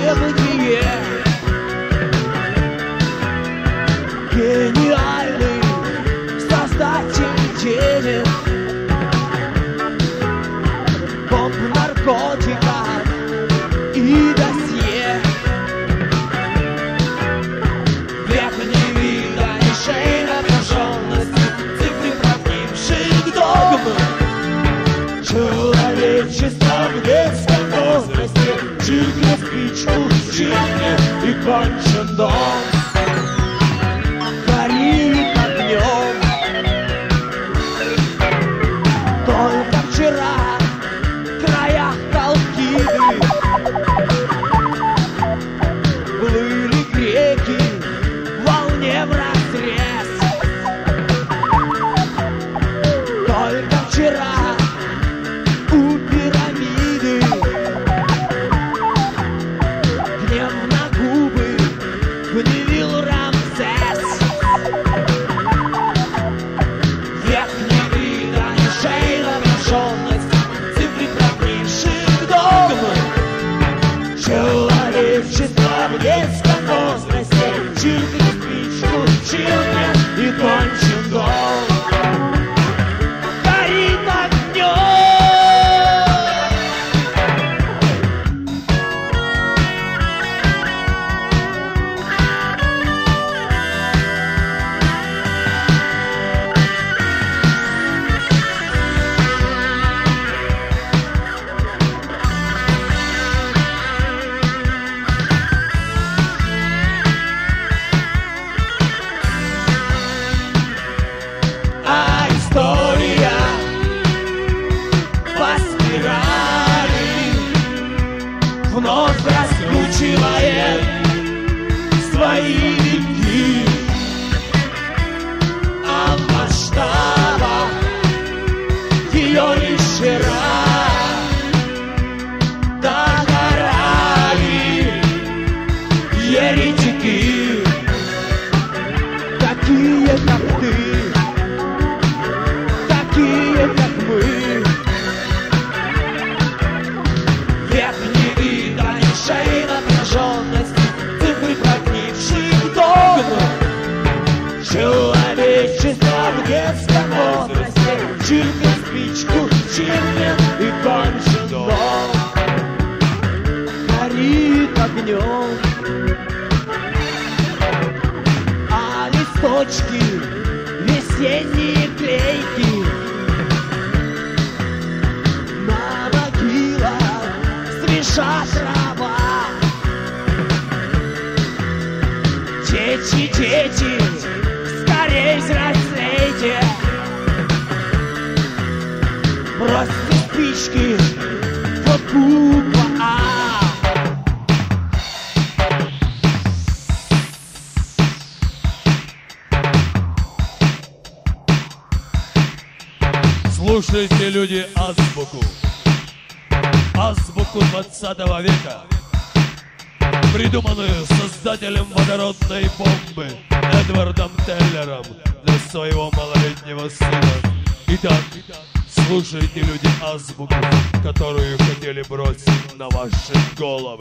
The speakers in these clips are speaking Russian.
небытие. Гениальный создатель денег, бомб, наркотиков и досье. Век невиданнейшей напряженности, цифры прогнивших догм. Человечество в детском возрасте, чиркнет спичку, чиркнет и кончен дом. Горит огнем. Только вчера в краях Колхиды плыли греки в волне вразрез. Только вчера у пирамиды гнев на губы гневил Рамсес. Век невиданнейшей напряженности, цифры прогнивших догм. Человечество в детском возрасте, чиркнет спичку, чиркнет и кончен дом. Горит огнем. А история по спирали вновь раскручивает свои витки. А в масштабах ее лишь вчера догорали еретики, такие как ты, такие, как мы. Век невиданнейшей напряженности, цифры прогнивших догм. Человечество в детском возрасте, чиркнет спичку, чиркнет и кончен дом. Горит огнем. А листочки, весенние клейки на могилах, свежа трава. Дети, дети, скорей взрослейте. Бросьте спички в буква А. Слушайте, люди, азбуку. Азбуку 20 века, придуманную создателем водородной бомбы Эдвардом Теллером для своего малолетнего сына. Итак, слушайте, люди, азбуку, которую хотели бросить на ваши головы.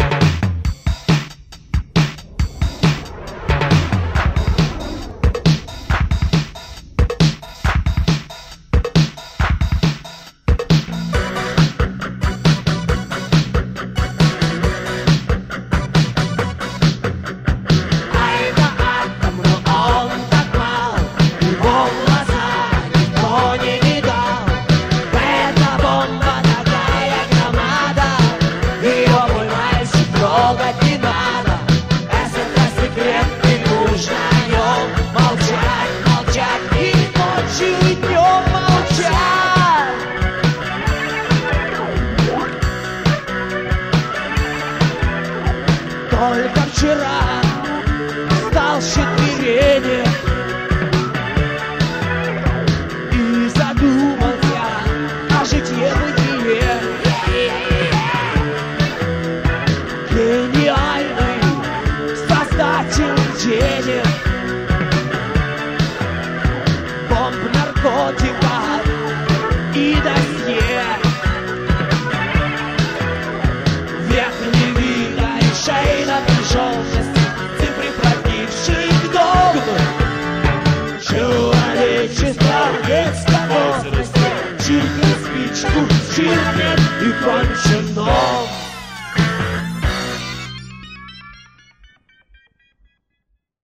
Только вчера